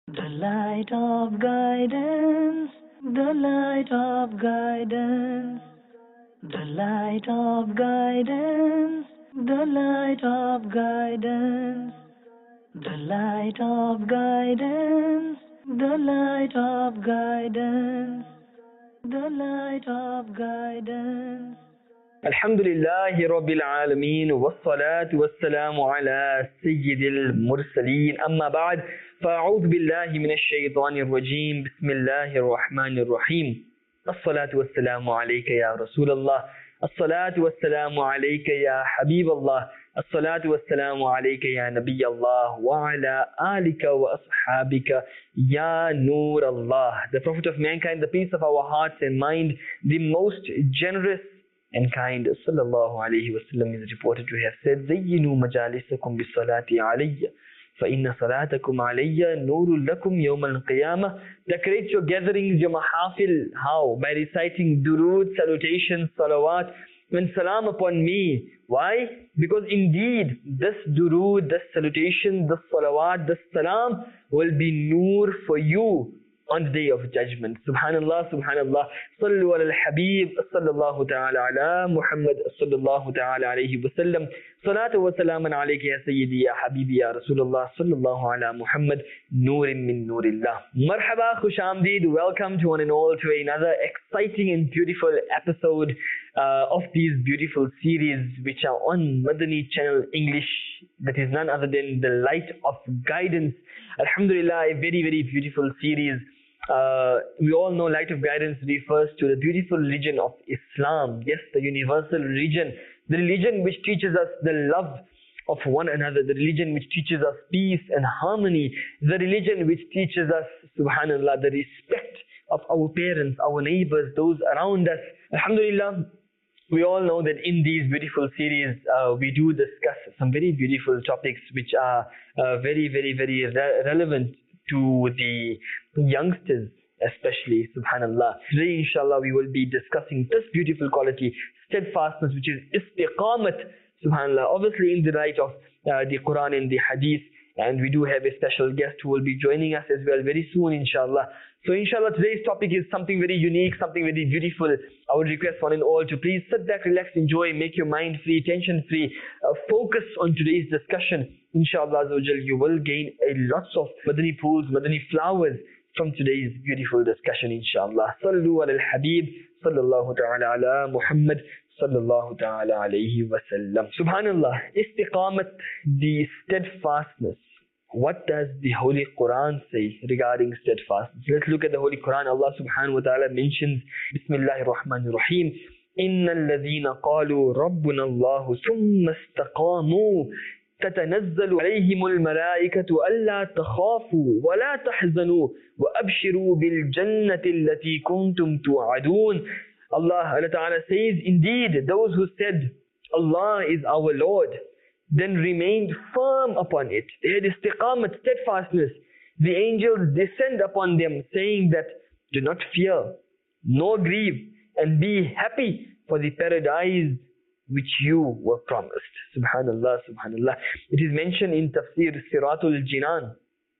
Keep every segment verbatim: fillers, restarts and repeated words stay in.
The light of guidance, the light of guidance, the light of guidance, the light of guidance, the light of guidance, the light of guidance, the light of guidance. الحمد لله رب العالمين والصلاة والسلام على سيد المرسلين أما بعد فأعوذ بالله من الشيطان الرجيم بسم الله الرحمن الرحيم الصلاة والسلام عليك يا رسول الله الصلاة والسلام عليك يا حبيب الله الصلاة والسلام عليك يا نبي الله وعلى آلك وأصحابك يا نور الله. The Prophet of mankind, the peace of our hearts and mind, the most generous and kind sallallahu alayhi wasallam is reported to have said, زينوا مجالسكم بالصلاة علي فإن صلاتكم علي نور لكم يوم القيامة. Decorate your gatherings, your mahafil. How? By reciting durood, salutations, salawat, and salam upon me. Why? Because indeed this durood, this salutation, this salawat, this salam will be noor for you on the day of judgment. Subhanallah, Subhanallah. Sallu ala al-Habib, sallallahu ta'ala ala Muhammad, sallallahu ta'ala alayhi wa sallam. Salatu wa salaman alayka ya Sayyidi, ya Habibi, ya Rasulullah, sallallahu ala Muhammad, Noorin min Noorillah. Marhaba, Khush Amdeed. Welcome to one and all to another exciting and beautiful episode uh, of these beautiful series which are on Madani Channel English. That is none other than the Light of Guidance. Alhamdulillah, a very, very beautiful series. Uh, we all know Light of Guidance refers to the beautiful religion of Islam. Yes, the universal religion. The religion which teaches us the love of one another. The religion which teaches us peace and harmony. The religion which teaches us, subhanallah, the respect of our parents, our neighbors, those around us. Alhamdulillah, we all know that in these beautiful series, uh, we do discuss some very beautiful topics which are uh, very, very, very re relevant to the youngsters, especially, subhanallah. Today, inshallah, we will be discussing this beautiful quality, steadfastness, which is istiqamat, subhanallah. Obviously, in the light of uh, the Quran and the Hadith, and we do have a special guest who will be joining us as well very soon, inshallah. So, inshallah, today's topic is something very unique, something very beautiful. I would request one and all to please sit back, relax, enjoy, make your mind free, tension free, uh, focus on today's discussion. Inshallah, you will gain a lots of Madani pools, Madani flowers from today's beautiful discussion, inshallah. Sallu ala al-Habib, sallallahu ta'ala ala Muhammad, sallallahu ta'ala alayhi wa sallam. Subhanallah, istiqamat, the steadfastness. What does the Holy Quran say regarding steadfastness? Let's look at the Holy Quran. Allah subhanahu wa ta'ala mentions, Bismillahir Rahmanir Rahim, إِنَّ الَّذِينَ قَالُوا رَبُّنَا اللَّهُ ثُمَّ اسْتَقَامُوا تتنزل عليهم الملائكة ألا تخافوا ولا تحزنوا وأبشروا بالجنة التي كنتم توعدون. Allah, Allah Ta'ala says, indeed, those who said, Allah is our Lord, then remained firm upon it. They had istiqamat, steadfastness. The angels descend upon them, saying that, do not fear, nor grieve, and be happy for the paradise which you were promised. Subhanallah, Subhanallah. It is mentioned in Tafsir Siratul Jinan,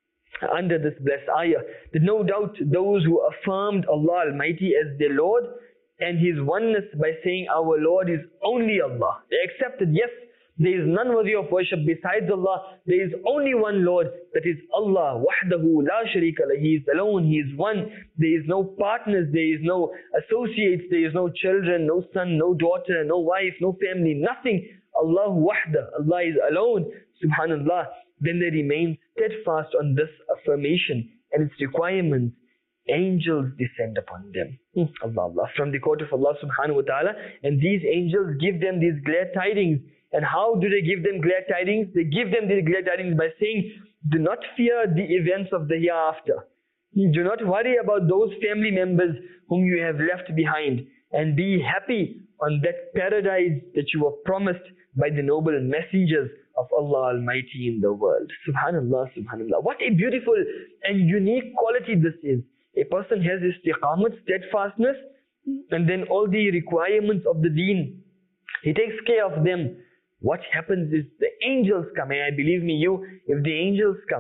under this blessed ayah, that no doubt those who affirmed Allah Almighty as their Lord and His oneness by saying our Lord is only Allah. They accepted, yes, there is none worthy of worship besides Allah. There is only one Lord, that is Allah. Wahdahu la sharika lah. He is alone. He is one. There is no partners. There is no associates. There is no children, no son, no daughter, no wife, no family, nothing. Allah wahda. Allah is alone. Subhanallah. Then they remain steadfast on this affirmation and its requirements. Angels descend upon them. Hmm. Allah, Allah. From the court of Allah subhanahu wa ta'ala. And these angels give them these glad tidings. And how do they give them glad tidings? They give them these glad tidings by saying, do not fear the events of the hereafter. Do not worry about those family members whom you have left behind. And be happy on that paradise that you were promised by the noble messengers of Allah Almighty in the world. Subhanallah, Subhanallah. What a beautiful and unique quality this is. A person has istiqamat, steadfastness, and then all the requirements of the deen. He takes care of them. What happens is the angels come, and I believe me you, if the angels come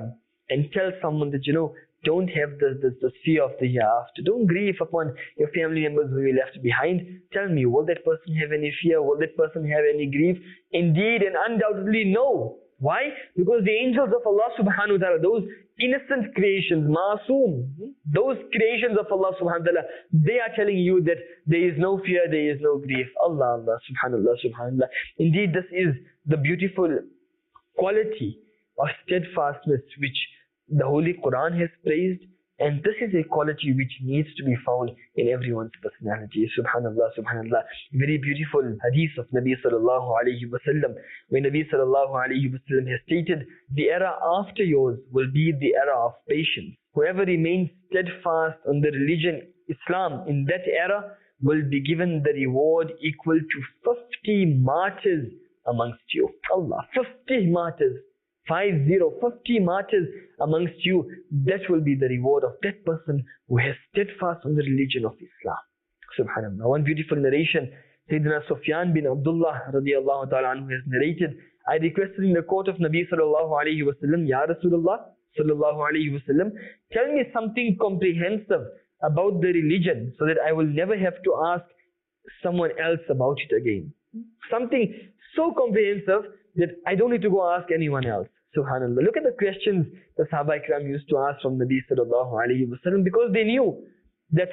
and tell someone that, you know, don't have this, this, this fear of the hereafter. Don't grieve upon your family members who you left behind. Tell me, will that person have any fear? Will that person have any grief? Indeed and undoubtedly no. Why? Because the angels of Allah subhanahu wa ta'ala, those innocent creations, masoom, those creations of Allah subhanahu wa ta'ala, they are telling you that there is no fear, there is no grief. Allah, Allah, subhanallah, subhanallah. Indeed, this is the beautiful quality of steadfastness which the Holy Quran has praised, and this is a quality which needs to be found in everyone's personality. Subhanallah, subhanallah. Very beautiful hadith of Nabi sallallahu alayhi wa sallam, when Nabi sallallahu alayhi wa sallam has stated, the era after yours will be the era of patience. Whoever remains steadfast on the religion Islam in that era will be given the reward equal to fifty martyrs amongst you. Allah, fifty martyrs. Five zero, fifty martyrs amongst you. That will be the reward of that person who has steadfast on the religion of Islam. Subhanallah. One beautiful narration, Sayyidina Sufyan bin Abdullah radiallahu ta'ala anhu has narrated, I requested in the court of Nabi sallallahu alayhi wa sallam, Ya Rasulullah sallallahu alayhi wa sallam, tell me something comprehensive about the religion so that I will never have to ask someone else about it again. Something so comprehensive that I don't need to go ask anyone else. Subhanallah. Look at the questions the Sahaba Ikram used to ask from Nabi sallallahu alayhi wa sallam, because they knew that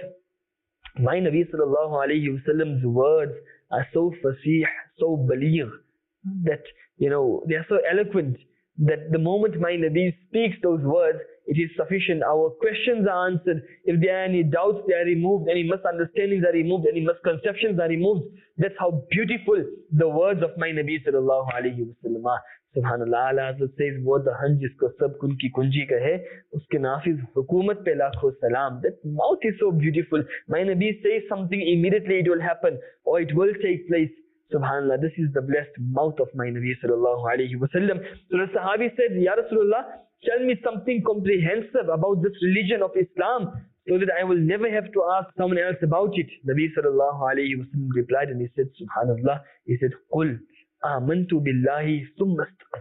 my Nabi sallallahu alayhi wa sallam's words are so fasih, so baligh, that, you know, they are so eloquent that the moment my Nabi speaks those words, it is sufficient. Our questions are answered. If there are any doubts, they are removed. Any misunderstandings are removed. Any misconceptions are removed. That's how beautiful the words of my Nabi sallallahu alayhi wa sallam are. Subhanallah. Allah Hazrat says, wo dahan jisko sab kun ki kunji kahe, uske nafiz hukumat pe lakho salam. That mouth is so beautiful. My Nabi says something, immediately it will happen, or it will take place. Subhanallah, this is the blessed mouth of my Nabi sallallahu alayhi wa sallam. So the Sahabi said, Ya Rasulullah, tell me something comprehensive about this religion of Islam so that I will never have to ask someone else about it. Nabi sallallahu alayhi wa sallam replied and he said, Subhanallah, he said, Qul amantu billahi thumma istaqim.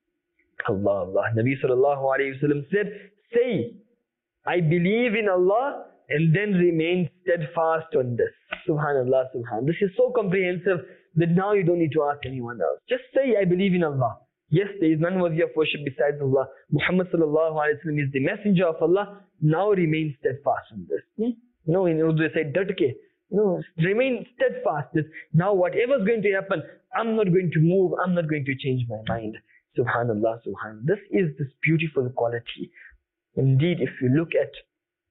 Allah, Allah. Nabi sallallahu alayhi wa sallam said, say, I believe in Allah and then remain steadfast on this. Subhanallah, subhanallah. This is so comprehensive that now you don't need to ask anyone else. Just say, I believe in Allah. Yes, there is none worthy of worship besides Allah. Muhammad sallallahu alayhi wa sallam is the messenger of Allah. Now remain steadfast on this. Hmm? You know, in Urdu they say, datke. You know, remain steadfast. This, now whatever is going to happen, I'm not going to move. I'm not going to change my mind. Subhanallah, subhanallah. This is this beautiful quality. Indeed, if you look at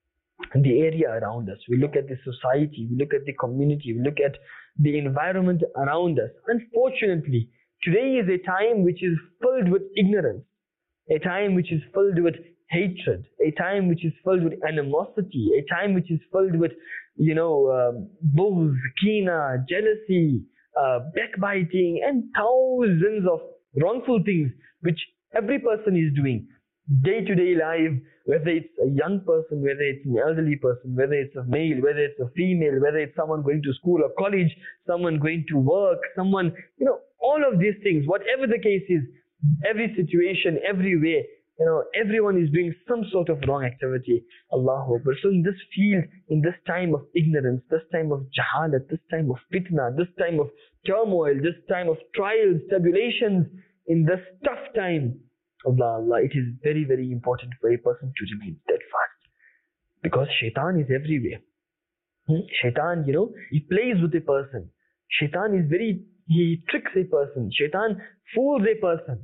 the area around us, we look at the society, we look at the community, we look at the environment around us. Unfortunately, today is a time which is filled with ignorance, a time which is filled with hatred, a time which is filled with animosity, a time which is filled with, you know, um, bughz, kina, jealousy, uh, backbiting, and thousands of wrongful things which every person is doing. Day-to-day life, whether it's a young person, whether it's an elderly person, whether it's a male, whether it's a female, whether it's someone going to school or college, someone going to work, someone, you know, all of these things, whatever the case is, every situation, every way, you know, everyone is doing some sort of wrong activity. Allahu Akbar. So in this field, in this time of ignorance, this time of jahalat, this time of fitna, this time of turmoil, this time of trials, tribulations, in this tough time, Allah, Allah, it is very, very important for a person to remain steadfast. Because shaitan is everywhere. Hmm? Shaitan, you know, he plays with a person. Shaitan is very, he tricks a person. Shaitan fools a person.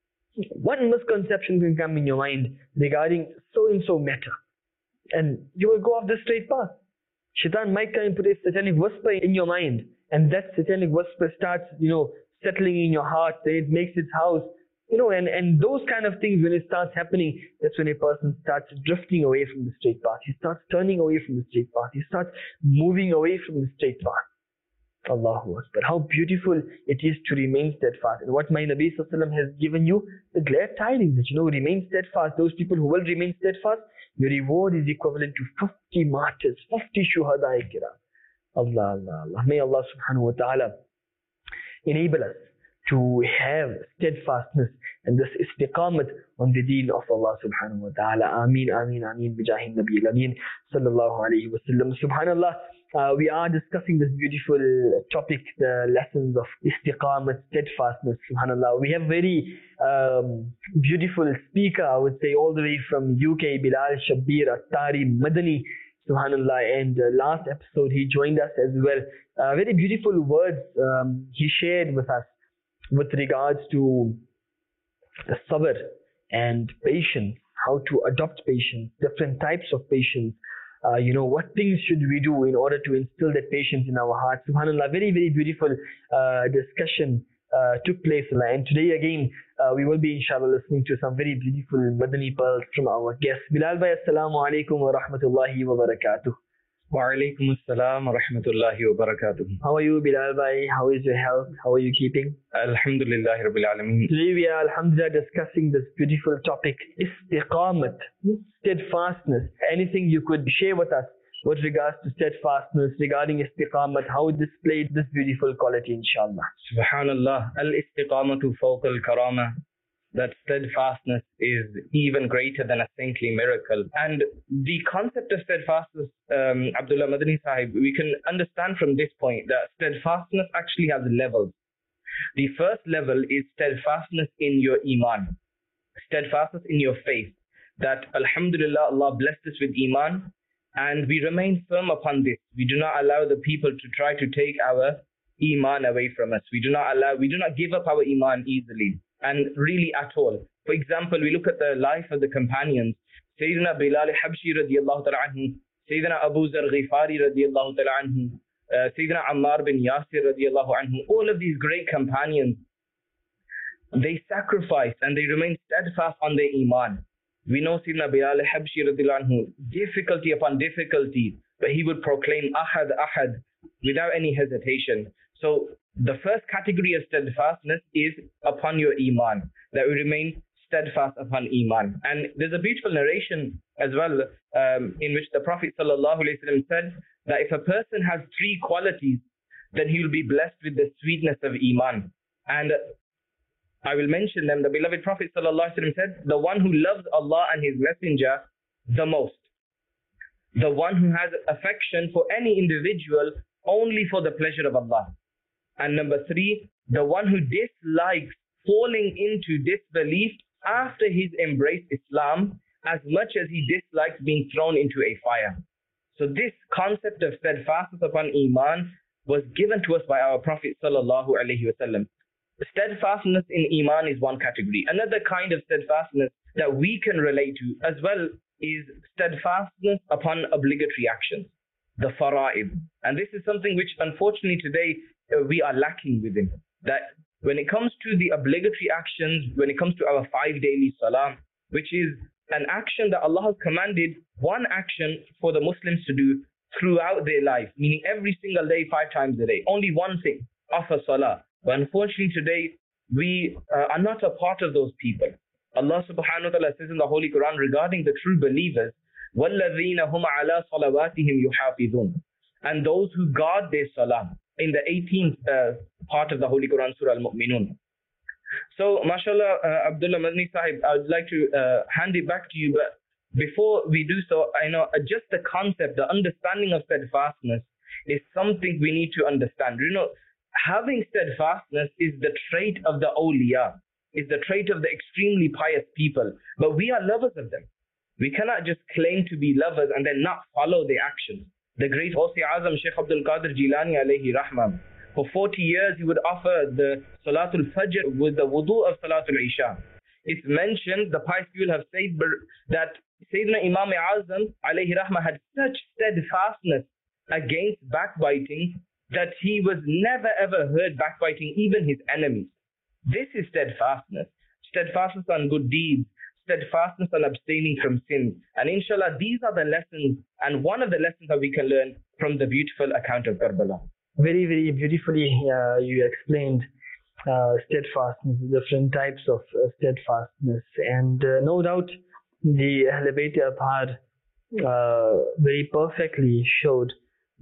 One misconception can come in your mind regarding so-and-so matter, and you will go off the straight path. Shaitan might come and put a satanic whisper in your mind, and that satanic whisper starts, you know, settling in your heart, then it makes its house. You know, and, and those kind of things, when it starts happening, that's when a person starts drifting away from the straight path. He starts turning away from the straight path. He starts moving away from the straight path. Allahu Akbar. How beautiful it is to remain steadfast. And what my Nabi Sallallahu Alaihi Wasallam has given you, the glad tidings that, you know, remain steadfast. Those people who will remain steadfast, your reward is equivalent to fifty martyrs, fifty shuhada-i kiram. Allah, Allah, Allah. May Allah subhanahu wa ta'ala enable us to have steadfastness and this istiqamat on the deen of Allah subhanahu wa ta'ala. Ameen, ameen, ameen, bijahin Nabi al-Ameen, sallallahu alayhi wa sallam. Subhanallah, uh, we are discussing this beautiful topic, the lessons of istiqamat, steadfastness. Subhanallah, we have very um, beautiful speaker, I would say, all the way from U K, Bilal Shabbir Attari Madani. Subhanallah, and uh, last episode he joined us as well. Uh, very beautiful words um, he shared with us with regards to the sabr and patience, how to adopt patience, different types of patience. Uh, you know, what things should we do in order to instill that patience in our hearts? Subhanallah, very, very beautiful uh, discussion uh, took place. And today again, uh, we will be inshallah listening to some very beautiful Madani pearls from our guests. Bilal bhai, assalamu alaikum wa rahmatullahi wa barakatuh. Wa alaikum assalam wa rahmatullahi wa barakatuh. How are you, Bilal bhai? How is your health? How are you keeping? Alhamdulillah Rabbil Alameen. Today we are, alhamdulillah, discussing this beautiful topic, istiqamat, steadfastness. Anything you could share with us with regards to steadfastness, regarding istiqamat, how it displayed this beautiful quality, inshallah. Subhanallah, al-istiqamatu fawqa al-karama. That steadfastness is even greater than a saintly miracle. And the concept of steadfastness, um, Abdullah Madani Sahib, we can understand from this point that steadfastness actually has levels. The first level is steadfastness in your iman, steadfastness in your faith. That Alhamdulillah, Allah blessed us with iman, and we remain firm upon this. We do not allow the people to try to take our iman away from us. We do not allow, we do not give up our iman easily, and really at all. For example, we look at the life of the companions. Sayyidina Bilal Habshi radiallahu ta'ala anhu, Sayyidina Abu Zar Ghifari radiallahu ta'ala anhu, uh, Sayyidina Ammar bin Yasir radiallahu anhu, all of these great companions, they sacrificed and they remained steadfast on their iman. We know Sayyidina Bilal Habshi radiallahu anhu, difficulty upon difficulty, but he would proclaim Ahad, Ahad without any hesitation. So the first category of steadfastness is upon your iman, that we remain steadfast upon iman. And there's a beautiful narration as well um, in which the Prophet sallallahu alaihi wasallam said that if a person has three qualities, then he will be blessed with the sweetness of iman. And I will mention them. The beloved Prophet sallallahu alaihi wasallam said, the one who loves Allah and His Messenger the most, the one who has affection for any individual only for the pleasure of Allah. And number three, the one who dislikes falling into disbelief after he's embraced Islam as much as he dislikes being thrown into a fire. So this concept of steadfastness upon iman was given to us by our Prophet sallallahu alaihi wasallam. Steadfastness in iman is one category. Another kind of steadfastness that we can relate to as well is steadfastness upon obligatory actions, the fara'id. And this is something which unfortunately today uh, we are lacking within. That when it comes to the obligatory actions, when it comes to our five daily salah, which is an action that Allah has commanded, one action for the Muslims to do throughout their life, meaning every single day, five times a day, only one thing, offer salah. But unfortunately today, we uh, are not a part of those people. Allah subhanahu wa ta'ala says in the Holy Quran regarding the true believers, وَالَّذِينَ هُمْ عَلَىٰ صَلَوَاتِهِمْ يُحَافِظُونَ. And those who guard their salah, in the eighteenth uh, part of the Holy Quran, Surah Al-Mu'minun. So, mashallah, uh, Abdullah Madani Sahib, I would like to uh, hand it back to you, but before we do so, I know uh, just the concept, the understanding of steadfastness is something we need to understand. You know, having steadfastness is the trait of the awliya, is the trait of the extremely pious people, but we are lovers of them. We cannot just claim to be lovers and then not follow their actions. The great Ghusi Azam Sheikh Abdul Qadir Jilani alayhi rahmah, for forty years he would offer the Salatul Fajr with the wudu of Salatul Isha. It's mentioned, the pious people have said that Sayyidina Imam Azam alayhi rahmah had such steadfastness against backbiting that he was never ever heard backbiting even his enemies. This is steadfastness. Steadfastness on good deeds, steadfastness on abstaining from sin. And inshallah, these are the lessons, and one of the lessons that we can learn from the beautiful account of Karbala. Very, very beautifully uh, you explained uh, steadfastness, different types of uh, steadfastness. And uh, no doubt the Ahl Bayt Athhar uh, very perfectly showed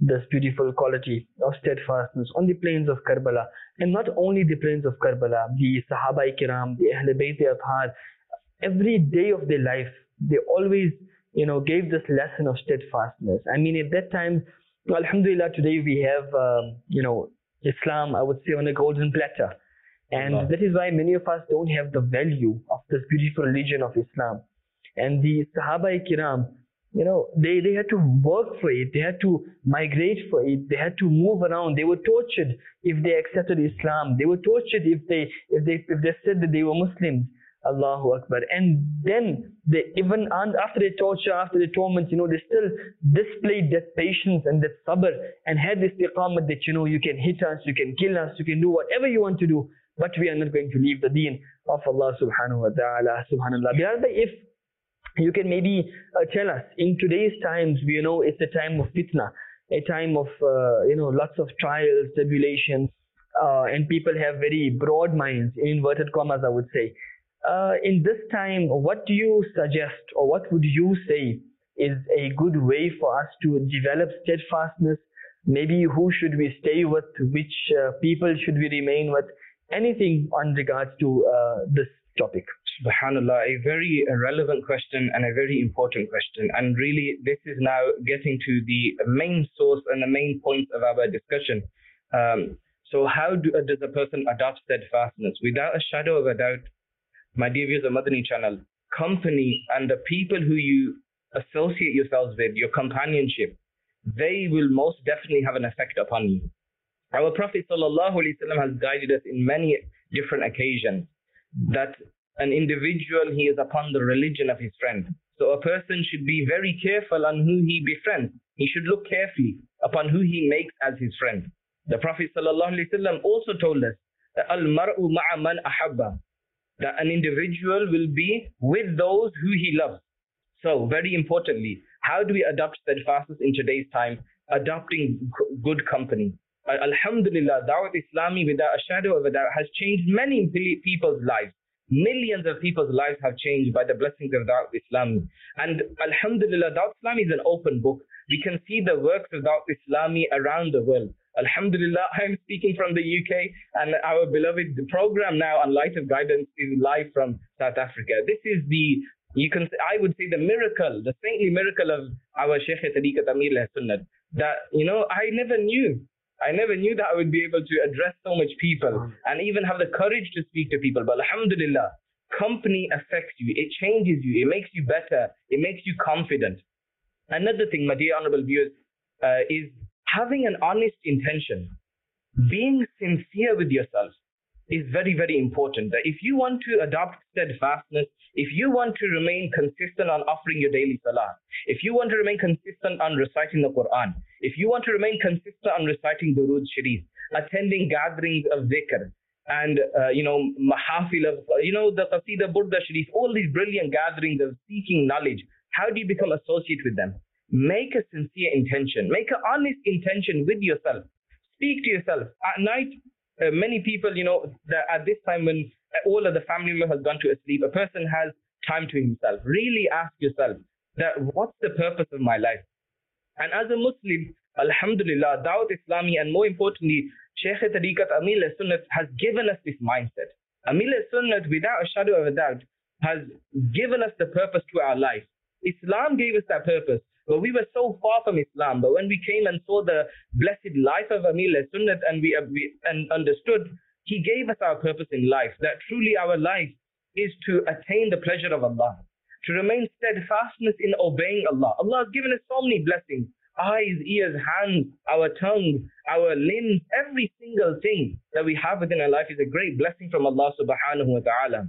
this beautiful quality of steadfastness on the plains of Karbala. And not only the plains of Karbala, the Sahaba Kiram, the Ahl Bayt Athhar, every day of their life, they always, you know, gave this lesson of steadfastness. I mean, at that time, Alhamdulillah, today we have, um, you know, Islam, I would say, on a golden platter. And Allah. That is why many of us don't have the value of this beautiful religion of Islam. And the Sahaba Kiram, you know, they, they had to work for it. They had to migrate for it. They had to move around. They were tortured if they accepted Islam. They were tortured if they if they if they said that they were Muslims. Allahu Akbar. And then they even after the torture, after the torment, you know, they still displayed that patience and that sabr and had this iqamat that, you know, you can hit us, you can kill us, you can do whatever you want to do, but we are not going to leave the deen of Allah subhanahu wa ta'ala. Subhanallah. Biarda, if you can maybe uh, tell us, in today's times, we you know it's a time of fitna, a time of, uh, you know, lots of trials, tribulations, uh, and people have very broad minds, in inverted commas, I would say. Uh, in this time, what do you suggest, or what would you say is a good way for us to develop steadfastness? Maybe who should we stay with? Which uh, people should we remain with? Anything on regards to uh, this topic? Subhanallah, a very relevant question and a very important question. And really, this is now getting to the main source and the main points of our discussion. Um, so how do, uh, does a person adopt steadfastness? Without a shadow of a doubt, my dear viewers of Madani channel, company and the people who you associate yourselves with, your companionship, they will most definitely have an effect upon you. Our Prophet Sallallahu Alaihi Wasallam has guided us in many different occasions that an individual, he is upon the religion of his friend. So a person should be very careful on who he befriends. He should look carefully upon who he makes as his friend. The Prophet Sallallahu Alaihi Wasallam also told us that al-mar'u ma'a man ahabba, that an individual will be with those who he loves. So very importantly, how do we adopt steadfastness in today's time? Adopting good company. Alhamdulillah, Dawat Islami, without a shadow of a doubt, has changed many people's lives. Millions of people's lives have changed by the blessings of Dawat Islami. And Alhamdulillah, Dawat Islami is an open book. We can see the works of Dawat Islami around the world. Alhamdulillah, I'm speaking from the U K, and our beloved program now on Light of Guidance is live from South Africa. This is the, you can, I would say, the miracle, the saintly miracle of our Shaykh Tariqat Amir al-Sunnat, that, you know, I never knew. I never knew that I would be able to address so much people and even have the courage to speak to people. But Alhamdulillah, company affects you. It changes you. It makes you better. It makes you confident. Another thing, my dear honorable viewers, uh, is having an honest intention. Being sincere with yourself is very, very important. That if you want to adopt steadfastness, if you want to remain consistent on offering your daily salah, if you want to remain consistent on reciting the Quran, if you want to remain consistent on reciting Durood Sharif, attending gatherings of dhikr, and, uh, you know, mahafil of, you know, the Qasida Burda Sharif, all these brilliant gatherings of seeking knowledge, how do you become associated with them? Make a sincere intention. Make an honest intention with yourself. Speak to yourself. At night, uh, many people, you know, that at this time when all of the family members has gone to sleep, a person has time to himself. Really ask yourself that what's the purpose of my life? And as a Muslim, Alhamdulillah, Dawat Islami, and more importantly, Shaykh Tariqat Amir al-Sunnat has given us this mindset. Amir al-Sunnat, without a shadow of a doubt, has given us the purpose to our life. Islam gave us that purpose. But we were so far from Islam. But when we came and saw the blessed life of Amir al-Sunnat and we, uh, we and understood, he gave us our purpose in life, that truly our life is to attain the pleasure of Allah, to remain steadfastness in obeying Allah. Allah has given us so many blessings. Eyes, ears, hands, our tongue, our limbs, every single thing that we have within our life is a great blessing from Allah subhanahu wa ta'ala.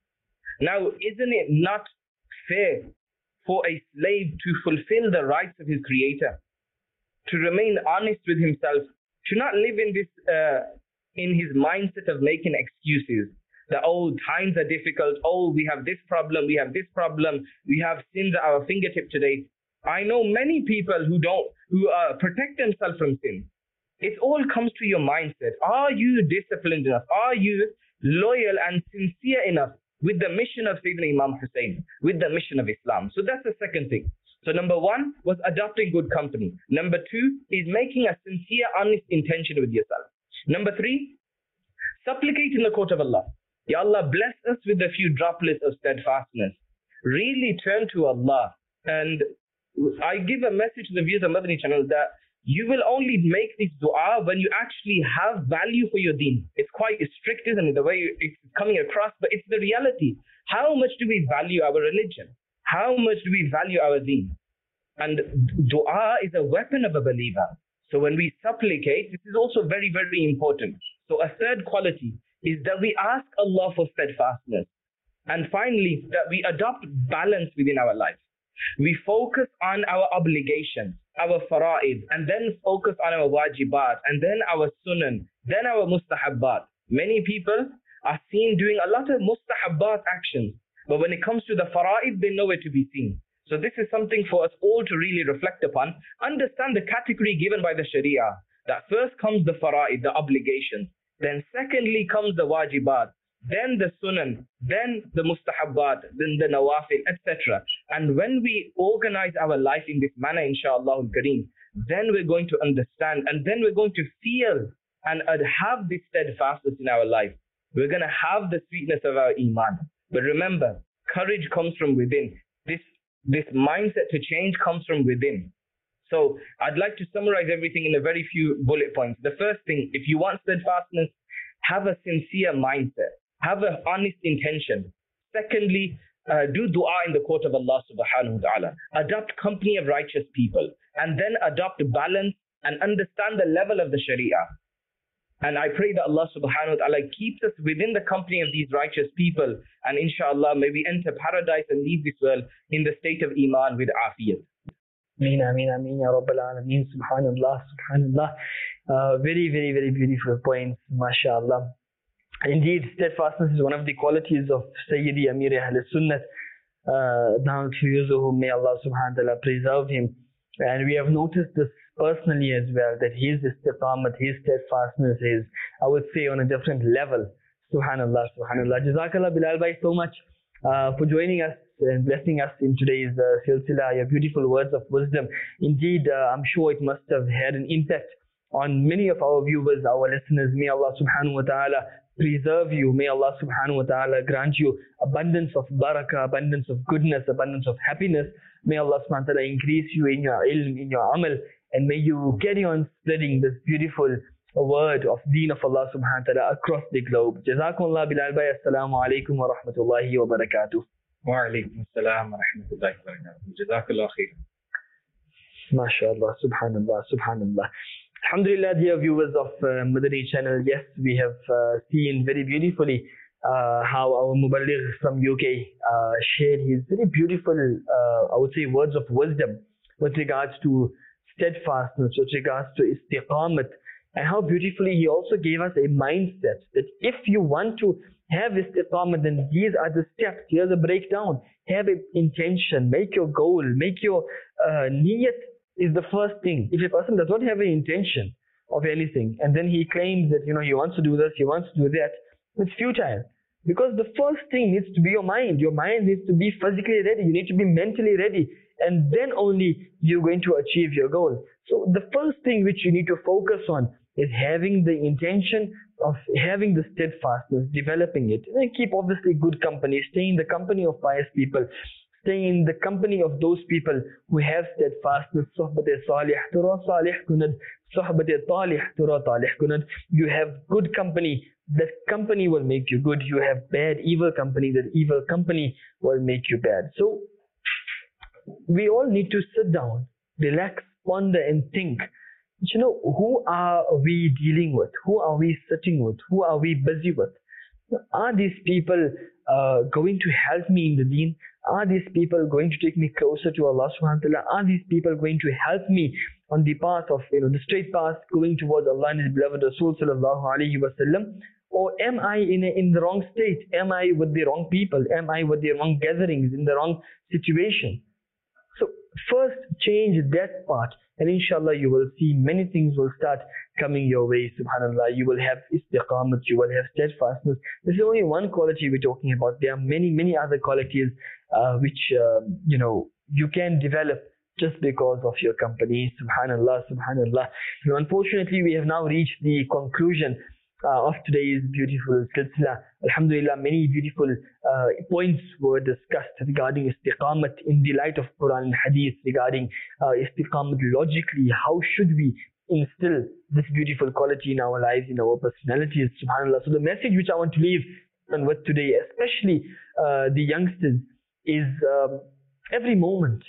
Now, isn't it not fair for a slave to fulfill the rights of his creator, to remain honest with himself, to not live in this, uh, in his mindset of making excuses, that, oh, times are difficult, oh, we have this problem, we have this problem, we have sins at our fingertip today. I know many people who don't, who uh, protect themselves from sin. It all comes to your mindset. Are you disciplined enough? Are you loyal and sincere enough with the mission of Sayyidina Imam Hussein, with the mission of Islam? So that's the second thing. So number one was adopting good company. Number two is making a sincere, honest intention with yourself. Number three, supplicate in the court of Allah. Ya Allah, bless us with a few droplets of steadfastness. Really turn to Allah. And I give a message to the viewers of Madani channel that you will only make this dua when you actually have value for your deen. It's quite strict, isn't it, the way it's coming across, but it's the reality. How much do we value our religion? How much do we value our deen? And dua is a weapon of a believer. So when we supplicate, this is also very, very important. So a third quality is that we ask Allah for steadfastness. And finally, that we adopt balance within our life. We focus on our obligations, our fara'id, and then focus on our wajibat, and then our sunan, then our mustahabbat. Many people are seen doing a lot of mustahabbat actions, but when it comes to the fara'id, they're nowhere to be seen. So this is something for us all to really reflect upon. Understand the category given by the Sharia. That first comes the fara'id, the obligations. Then secondly comes the wajibat. Then the sunan, then the mustahabbat, then the nawafil, et cetera. And when we organize our life in this manner, inshallah al-kareem, then we're going to understand, and then we're going to feel and have this steadfastness in our life. We're going to have the sweetness of our iman. But remember, courage comes from within. This, this mindset to change comes from within. So I'd like to summarize everything in a very few bullet points. The first thing, if you want steadfastness, have a sincere mindset. Have an honest intention. Secondly, uh, do dua in the court of Allah subhanahu wa ta'ala. Adopt company of righteous people. And then adopt balance and understand the level of the Sharia. And I pray that Allah subhanahu wa ta'ala keeps us within the company of these righteous people. And inshallah, may we enter paradise and leave this world in the state of iman with afiyat. Ameen, ameen, ameen, ya Rabbal Alameen, subhanallah, subhanallah. Uh, very, very, very beautiful points, mashallah. Indeed, steadfastness is one of the qualities of Sayyidi Amir Ahl Sunnat. Uh, now to Yuzuhu, may Allah subhanahu wa ta'ala preserve him. And we have noticed this personally as well, that his istiqamat, his steadfastness is, I would say, on a different level. Subhanallah, subhanallah. Jazakallah Bilal bhai so much uh, for joining us and blessing us in today's uh, silsila, your beautiful words of wisdom. Indeed, uh, I'm sure it must have had an impact on many of our viewers, our listeners. May Allah subhanahu wa ta'ala preserve you. May Allah subhanahu wa ta'ala grant you abundance of barakah, abundance of goodness, abundance of happiness. May Allah subhanahu wa ta'ala increase you in your ilm, in your amal, and may you carry on spreading this beautiful word of deen of Allah subhanahu wa ta'ala across the globe. Jazakumullah Bilal bhai. Assalamu alaikum wa rahmatullahi wa barakatuh. Wa alaikum assalam wa rahmatullahi wa barakatuh. Jazakallah khair. MashaAllah, subhanallah, subhanallah. Alhamdulillah, dear viewers of uh, Madani channel, yes, we have uh, seen very beautifully uh, how our Muballigh from U K uh, shared his very beautiful, uh, I would say, words of wisdom with regards to steadfastness, with regards to istiqamat, and how beautifully he also gave us a mindset that if you want to have istiqamat, then these are the steps. Here's a breakdown. Have an intention, make your goal, make your uh, niyat is the first thing. If a person does not have an intention of anything, and then he claims that, you know, he wants to do this, he wants to do that, it's futile. Because the first thing needs to be your mind. Your mind needs to be physically ready. You need to be mentally ready. And then only you're going to achieve your goal. So the first thing which you need to focus on is having the intention of having the steadfastness, developing it. And keep obviously good company. Stay in the company of pious people. Stay in the company of those people who have steadfastness. Sohbat-e salih tura salih kunad. Sohbat-e talih tura talih kunad. You have good company. That company will make you good. You have bad, evil company. That evil company will make you bad. So we all need to sit down, relax, ponder and think. You know, who are we dealing with? Who are we sitting with? Who are we busy with? Are these people uh, going to help me in the deen? Are these people going to take me closer to Allah subhanahu wa ta'ala? Are these people going to help me on the path of, you know, the straight path going towards Allah and His beloved Rasul sallallahu alayhi wa sallam? Or am I in, a, in the wrong state? Am I with the wrong people? Am I with the wrong gatherings, in the wrong situation? So first change that part, and inshallah you will see many things will start coming your way. Subhanallah, you will have istiqamat, you will have steadfastness. This is only one quality we're talking about. There are many, many other qualities uh, which, uh, you know, you can develop just because of your company. Subhanallah, subhanallah. You know, unfortunately, we have now reached the conclusion uh, of today's beautiful silsila. Alhamdulillah, many beautiful uh, points were discussed regarding istiqamat in the light of Quran and Hadith, regarding uh, istiqamat logically. How should we instill this beautiful quality in our lives, in our personalities? Subhanallah. So the message which I want to leave and with today, especially uh, the youngsters, is um, every moment,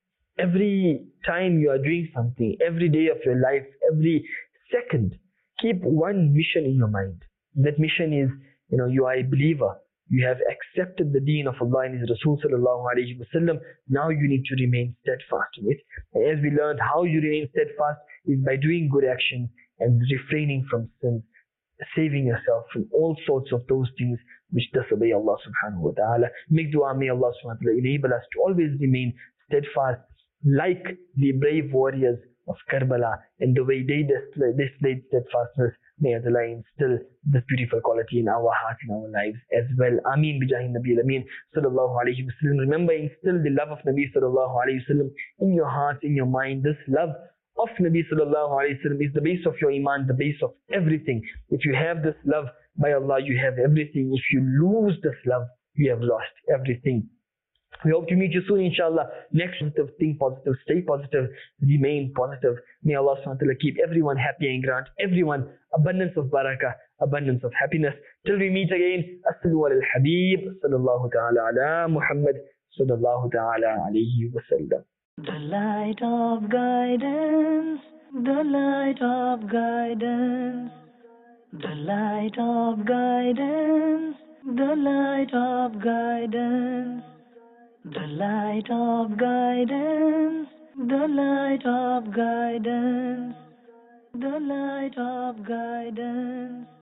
every time you are doing something, every day of your life, every second, keep one mission in your mind. That mission is, you know, you are a believer. You have accepted the deen of Allah and His Rasul sallallahu alayhi wa sallam. Now you need to remain steadfast in it. And as we learned, how you remain steadfast is by doing good actions and refraining from sins, saving yourself from all sorts of those things which disobey Allah subhanahu wa ta'ala. Make dua, may Allah subhanahu wa ta'ala enable us to always remain steadfast, like the brave warriors of Karbala, and the way they displayed, displayed steadfastness. May Allah instill this beautiful quality in our hearts, in our lives as well. Ameen bijahi Nabi al-Ameen sallallahu alayhi wa sallam. Remember, instill the love of Nabi sallallahu alayhi wa sallam in your heart, in your mind. This love of Nabi sallallahu alayhi wa sallam is the base of your iman, the base of everything. If you have this love, by Allah, you have everything. If you lose this love, you have lost everything. We hope to meet you soon, inshallah. Next, positive, think positive, stay positive, remain positive. May Allah subhanahu wa ta'ala keep everyone happy and grant everyone abundance of barakah, abundance of happiness. Till we meet again, as-sallu ala al-habib, sallallahu ta'ala ala Muhammad, sallallahu ta'ala alayhi wa sallam. The light of guidance, the light of guidance, the light of guidance, the light of guidance. The light of guidance, the light of guidance, the light of guidance.